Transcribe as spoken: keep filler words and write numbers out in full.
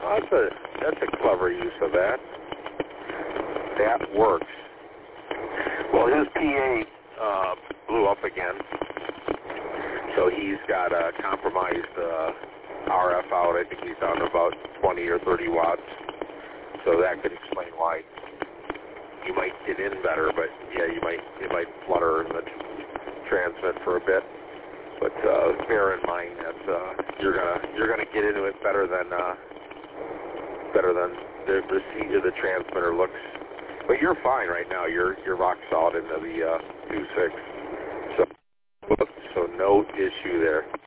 Well, that's a that's a clever use of that. That works. Well, his P A uh, blew up again, so he's got a compromised uh, R F out. I think he's down to about twenty or thirty watts. So that could explain why you might get in better, but yeah, you might it might flutter in the transmit for a bit. But uh, bear in mind that uh, you're gonna you're gonna get into it better than uh, better than the receipt of the transmitter looks. But you're fine right now. You're you're rock solid into the uh, two six. So so no issue there.